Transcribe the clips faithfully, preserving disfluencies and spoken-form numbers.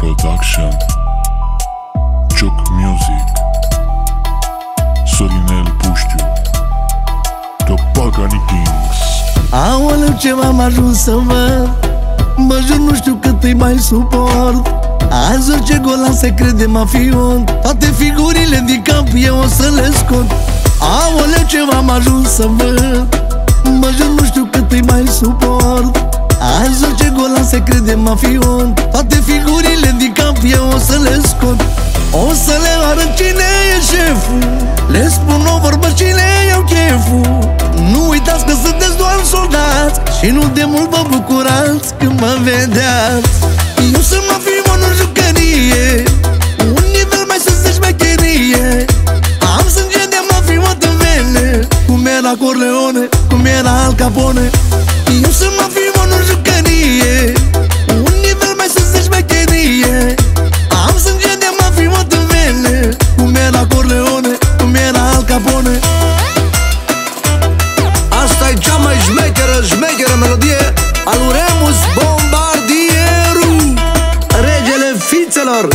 Production, Joc Music, Sorinel Puștiu, The Pagani Kings. Aoleu, ce m-am ajuns să văd, mă jur nu știu cât îi mai suport. Azi orice golan se crede mafion, toate figurile din camp eu o să le scot. Aoleu, ce m-am ajuns să văd, mă jur nu știu cât îi mai suport. Azi orice golan se crede mafion, toate figurile din camp eu o să le scot. O să le arăt cine e șeful, le spun o vorbă și le iau cheful. Nu uitați că sunteți doar soldați și nu de mult vă bucurați când mă vedeați. Eu sunt mafion în jucărie, un nivel mai sus de șmecherie. Am sânge de mafiot în vene, cum era Corleone, cum era Al Capone. Eu sunt mafion în jucărie, un nivel mai sus de șmecherie. Am sânge de mafiot în vene, cum era Corleone, cum era Al Capone. Asta e cea mai șmecheră, șmecheră melodie a lui Remus Bombardieru, regele fițelor.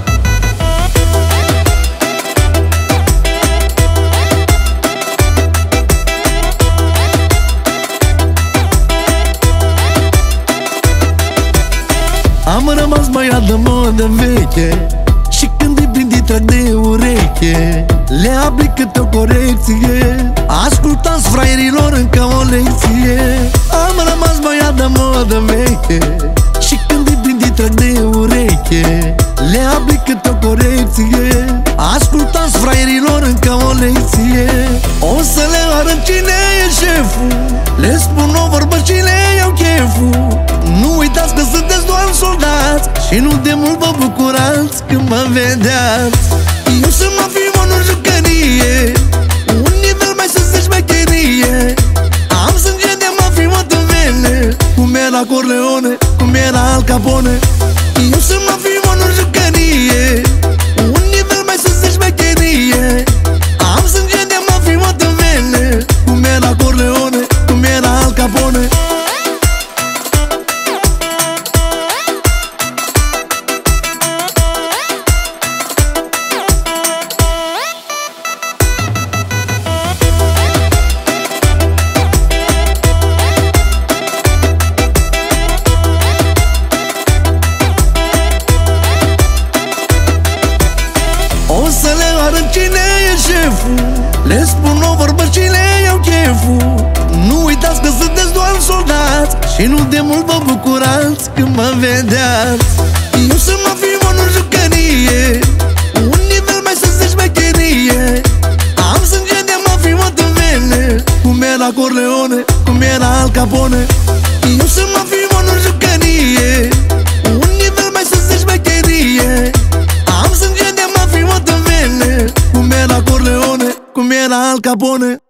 Am rămas băiat de modă veche și când îi prind trag de ureche, le aplic câte o corecție. Ascultați fraierilor încă o lecție. Am rămas băiat de modă veche și când îi prind trag de ureche, le aplic câte o corecție. Ascultați fraierilor încă o lecție. O să le arăt cine e șeful, le spun o vorbă și le iau cheful. Nu uitați că sunteți doar soldați și nu de mult vă bucurați când mă vedeați. Eu sunt mafion în jucărie, un nivel mai sus de șmecherie. Am sânge de mafiot în vene, cum era Corleone, cum era Al Capone. Eu sunt mafion în jucărie, un nivel mai sus de șmecherie. Am sânge de mafiot în vene, cum era Corleone, cum era Al Capone. O să le arăt cine e șeful, le spun o vorbă și le iau cheful. Nu uitați că sunteți doar soldați și nu de mult vă bucurați când mă vedeați. Eu sunt mafion în jucărie, un nivel mai sus de șmecherie. Am sânge de mafiot în vene, cum era Corleone, cum era Al Capone. Eu sunt mafion în jucărie, un nivel mai sus de șmecherie. Am sânge de mafiot în vene, cum era Corleone, cum era Al Capone.